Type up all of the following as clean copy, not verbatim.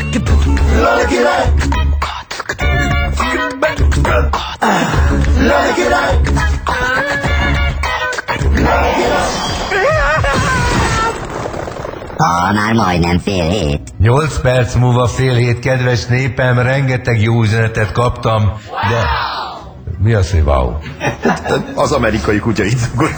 Lali király! Lali király! Már majdnem fél hét. 8 perc múlva fél hét, kedves népem, rengeteg jó üzenetet kaptam, de... Mi az, hogy wow? Az amerikai kutya itt.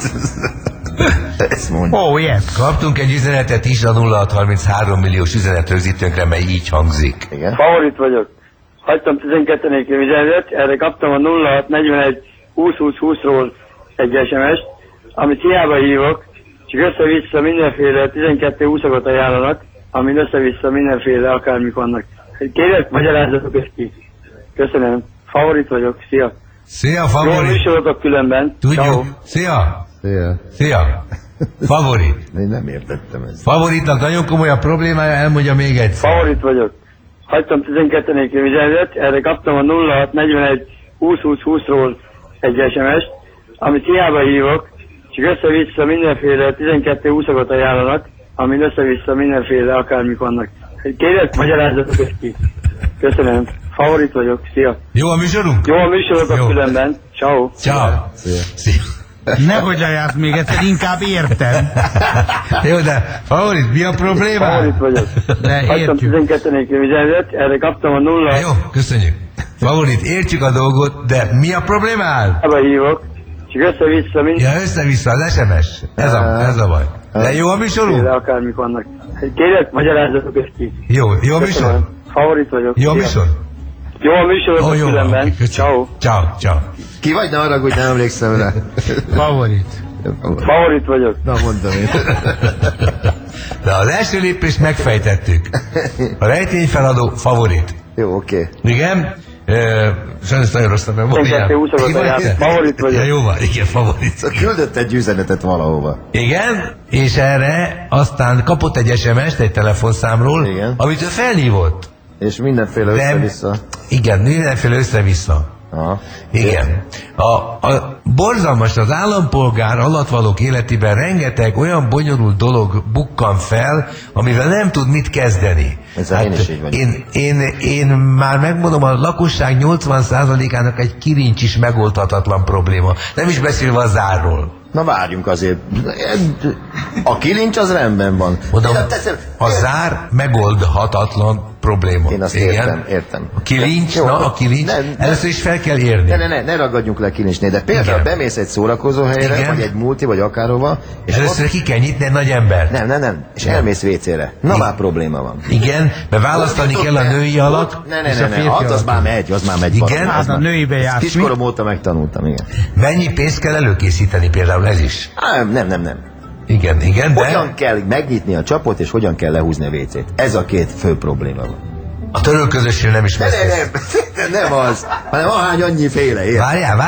Ezt mondja. Oh, yes. Kaptunk egy üzenetet is a 0633 milliós üzenetrögzítőnkre, mely így hangzik. Igen. Favorit vagyok. Hagytam 12 nélkül üzenetet, erre kaptam a 0641 20-20-20-ról egy SMS-t, amit hiába hívok, csak össze-vissza mindenféle 12-20-akat ajánlanak, amin össze-vissza mindenféle akármik vannak. Kérlek, magyarázzatok ezt ki. Köszönöm. Favorit vagyok. Szia. Szia, Jól favorit! műsorotok különben. Tudjuk. Ciao. Szia! Szia. Szia! Favorit! Én nem értettem ezt. Favoritnak nagyon komoly a problémája, elmondja még egyszer. Favorit vagyok. Hagytam 12 nélkül üzenetet, erre kaptam a 0641 20-20-20-ról egy SMS-t, amit hiába hívok, csak össze-vissza mindenféle 12-20-akat ajánlanak, amin össze-vissza mindenféle akármik vannak. Kérlek, magyarázzatok ezt ki. Köszönöm. Favorit vagyok. Szia. Jó a műsorunk? Jó a műsorotok Jó. különben. Ciao. Ciao. Szia. Nehogy lejárt még egyszer, inkább értem. Jó, de favorit, mi a probléma? Favorit vagyok. De Hagytam értjük. 12 nélkül üzenetet, erre kaptam a 0. Jó, köszönjük. Favorit, értjük a dolgot, de mi a problémál? Hiába hívok, csak össze-vissza mindenféle Ja, össze-vissza az SMS. Ez a baj. De jó a műsorunk? akármik vannak. Kérlek, magyarázzatok ezt ki. Jó a műsor? Köszönöm. Favorit vagyok. Jó a Szia. műsor? Jó a műsorotok Jó, különben. oké, Ciao. Ciao, ciao. Ki vagy, ne haragudj, nem emlékszem rá. Favorit. Favorit vagyok. Na, mondom én. De az első lépést megfejtettük. A rejtényfeladó favorit. Jó, oké. Igen? Sajnos nagyon rossz a memóriám. 12-20-akat Ki vagy ajánlott. te? Favorit vagyok. Ja, jó van, igen, favorit. Szóval küldött egy üzenetet valahova. Igen, és erre aztán kapott egy SMS-t egy telefonszámról, Igen. amit ő felhívott. És mindenféle De- össze-vissza. Igen, mindenféle össze-vissza. Aha. Igen. A borzalmas, az állampolgár alattvalók életében rengeteg olyan bonyolult dolog bukkan fel, amivel nem tud mit kezdeni. Ezzel én is így vagyok. Én már megmondom, a lakosság 80%-ának egy kirincs is megoldhatatlan probléma. Nem is beszélve a zárról. Na várjunk azért. A kilincs az rendben van. Mondom, Én teszem- a zár megoldhatatlan probléma. Én azt Igen? értem. A kilincs, Jó, a kilincs, nem. először is fel kell érni. Ne ragadjunk le kilincsnél, de például Igen. bemész egy szórakozó helyre, Igen. vagy egy multi, vagy akárhova, és Először ki kell nyitni egy nagy embert. Nem, és elmész WC-re. Na már probléma van. Igen, mert választani kell a női alatt és a férfi az alatt. már megy, az már megy. Igen? valami, Hát az a már- nőibe Ezt jársz, mi? Kiskorom óta megtanultam, igen. Mennyi pénzt kell előkészíteni például, ez is? Nem. Igen, de Hogyan kell megnyitni a csapot, és hogyan kell lehúzni a WC-t? Ez a két fő probléma van. a törölközésről nem is beszélsz. Nem az, hanem ahány annyi féle, érted?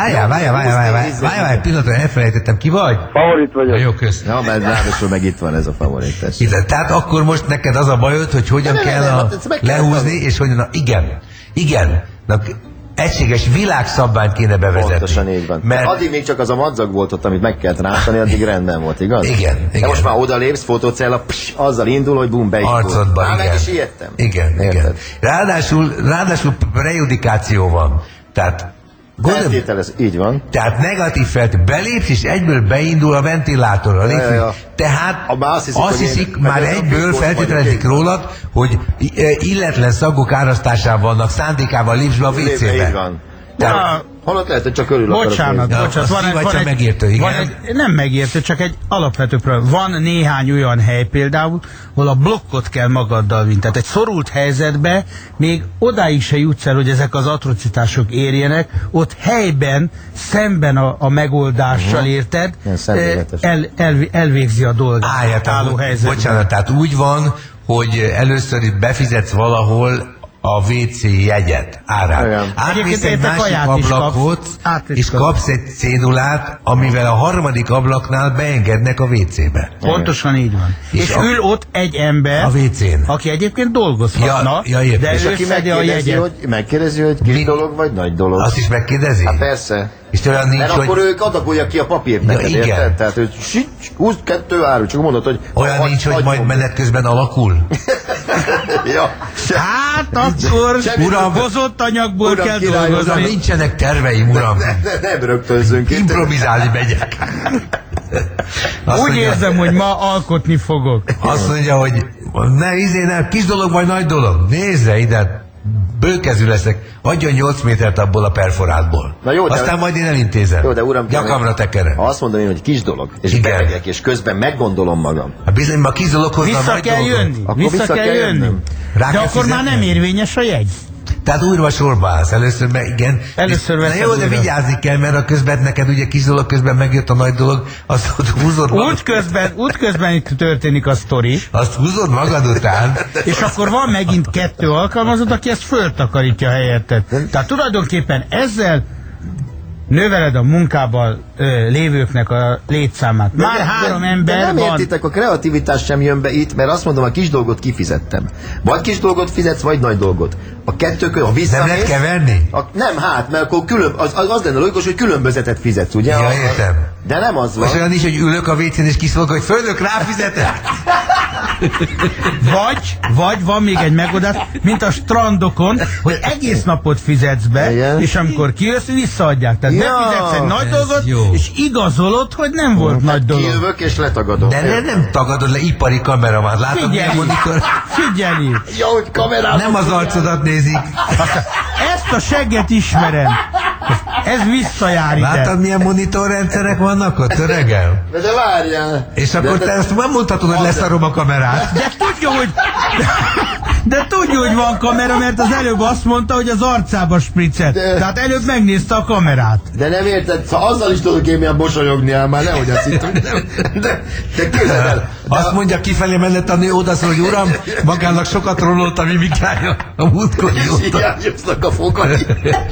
Várjál, egy pillanatra elfelejtettem, ki vagy? Favorit vagyok. Jó, köszönöm. Na, mert ráadásul meg itt van ez a favorit, tessék. Tehát akkor most neked az a bajod, hogy hogyan kell ezt meg kell lehúzni, tanulni. és hogyan... Igen. Na, egységes világszabványt kéne bevezetni. Pontosan így van. Mert Addig még csak az a madzag volt ott, amit meg kellett rántani, addig rendben volt, igaz? Igen. De most már odalépsz, fotócella, azzal indul, hogy bum, beindul. arcodba, Már igen. meg is ijedtem. Igen. Érted? Ráadásul prejudikáció van. Tehát Feltételez, így van. Tehát negatív belépsz, és egyből beindul a ventilátor, a légfű. Ja. Tehát Azt hiszik, hogy már meg egyből vagyok, feltételezik vagyok. rólad, hogy illetlen szagok árasztásával vannak, szándékával lépsz be a Így WC-be. van. Tehát, Holott lehet, hogy csak örül Bocsánat, Ja, bocsánat. azt vagy megértő, igen. nem megértő, csak egy alapvető probléma. Van néhány olyan hely például, ahol a blokkot kell magaddal vinni. Tehát egy szorult helyzetbe még odáig se jutsz el, hogy ezek az atrocitások érjenek, ott helyben, szemben a megoldással, érted? Ilyen szemléletes. Elvégzi a dolgát. álló helyzetben. bocsánat, tehát úgy van, hogy először itt befizetsz valahol a WC jegyet árát. Igen. Átmész Egyébként egy érte másik kaját is ablakot, kapsz. Át is és kapsz. kapsz egy cédulát, amivel a harmadik ablaknál beengednek a WC-be. Pontosan így van. És ül ott egy ember, A WC-n. aki egyébként dolgozhatna, Ja, értem. de És ő Aki szedi a jegyet. megkérdezi, hogy kis Mi? dolog vagy nagy dolog. Azt is megkérdezi? Hát persze. És olyan nincs, Mert hogy... akkor ők adagolják ki a papírt neked, igen. érted? Tehát, hogy 22 áru, csak mondod, hogy... Olyan nincs, hogy majd menet közben alakul? Ja, Hát akkor Uram, hozott anyagból uram, kell király, Uram, dolgozni. nincsenek terveim, uram. Nem rögtönzünk itt. Improvizálni megyek. Azt Úgy mondja, érzem, hogy ma alkotni fogok. azt mondja, hogy nem, kis dolog vagy nagy dolog. Nézze ide, bőkezű leszek. Adjon 8 métert abból a perforátból. Na jó, de- aztán majd én elintézem. Jó, de uram, Nyakamra tekerem. ha azt mondom én, hogy kis dolog, és Igen. betegek, és közben meggondolom magam. Hát bizony, ma kis dolog hozna Vissza nagy kell dolgot. jönni. Akkor Vissza kell jönni. jönnöm. Rá De kell akkor már nem fizetnem. érvényes a jegy. Tehát újra sorba állsz. Először igen. Először Na veszed jó, de újra. vigyázni kell, mert a közben neked ugye kis dolog közben megjött a nagy dolog, azt ott húzod magad, Útközben itt történik a sztori, azt húzod magad után. és akkor van megint 2 alkalmazott, aki ezt föltakarítja helyetted. Tehát tulajdonképpen ezzel növeled a munkában lévőknek a létszámát. Már 3 de ember nem van. értitek, a kreativitás sem jön be itt, mert azt mondom, a kis dolgot kifizettem. Vagy kis dolgot fizetsz, vagy nagy dolgot. A kettő ha Nem visszamész... lehet keverni? Nem, hát, mert akkor az lenne logikus, hogy különbözetet fizetsz, ugye? Ja, értem. De nem az van. Most olyan is, hogy ülök a WC-n és kiszólok, hogy fölnök ráfizetek. Vagy van még egy megoldás, mint a strandokon, hogy egész napot fizetsz be, Igen. és amikor kijössz, visszaadják. Tehát Ja, befizetsz egy nagy ez dolgot, jó. és igazolod, hogy nem volt nagy dolog. Kijövök és letagadom. De nem tagadod le, ipari kameraman. Látod, milyen Figyelj! monitor? Figyelj! Ja, hogy kamerában... Nem az arcodat nézik. Ezt a segget ismerem. Ez visszajár ide. Látod, milyen monitorrendszerek vannak ott, öregem? De várjál! És akkor te ezt nem mondhatod, hogy leszarom a kamerát. De tudja, hogy van kamera, mert az előbb azt mondta, hogy az arcába spriccet. Tehát előbb megnézte a kamerát. De nem érted, szóval azzal is tudok én milyen mosolyogni, már nehogy azt hittem. De képzeld el. Azt mondja kifelé mellett a nő, odaszól, hogy uram, magának sokat rololt a mimikája a múltkor És jóta. hiányoznak a fokai.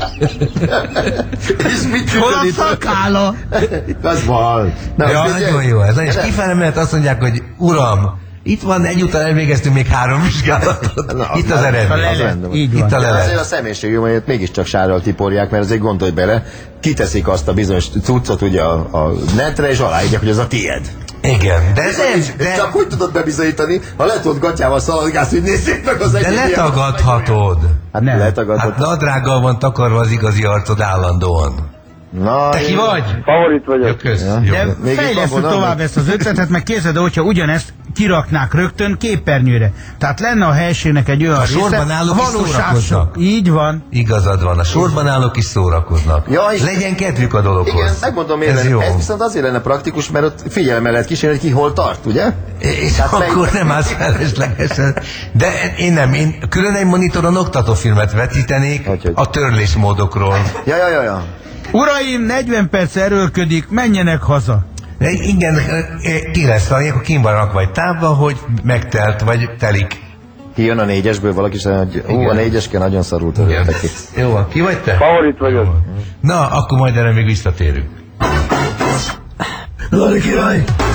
És mit Hol a csinálni? szakála? Az van. Na, Ja, figyelj. nagyon jó ez. És kifelé mellett azt mondják, hogy uram, itt van, egyúttal elvégeztünk még 3 vizsgálatot. Na, Itt az az már- eredmény. az rendben. Így van. Itt a De azért lelet. a személyiségű, hogy mégiscsak sárral tiporják, mert azért gondolj bele, kiteszik azt a bizonyos cuccot ugye a netre, és aláírják, hogy az a tied. Igen, de És csak hogy tudod bebizonyítani, ha le tudod gatyával szaladgálsz, hogy nézzék meg az de egyéb letagadhatod. Hát Nem. letagadhatod. Hát nadrággal van takarva az igazi arcod állandóan. Na, Te ki vagy? Favorit vagyok. Jó, kösz. Ja. Jó. De Még itt fejlesztük van tovább valami? ezt az ötletet, meg képzeld, hogyha ugyanezt kiraknák rögtön képernyőre. Tehát lenne a helységnek egy olyan A sorban része, állók is szórakoznak. sok. Így van. Igazad van, a sorban állók is szórakoznak. Ja, és- Legyen kedvük a dologhoz. igen, megmondom miért Ez lenne. jó. Ez viszont azért lenne praktikus, mert ott figyelemmel lehet kísérni, hogy ki hol tart, ugye? És Tehát akkor nem állsz feleslegesen. De én külön egy monitoron oktatófilmet vetítenék Hogy? a törlésmódokról. Ja. Uraim, 40 perc erőlködik, menjenek haza. De igen, ki lesz, akkor kim van rakva egy távba, hogy megtelt, vagy telik. Kijön a 4-esből valaki, hogy Igen. a 4-eske nagyon szarul töröltek ki. Jó van, ki vagy te? Favorit vagyok. Na, akkor majd erre még visszatérünk. Lari király!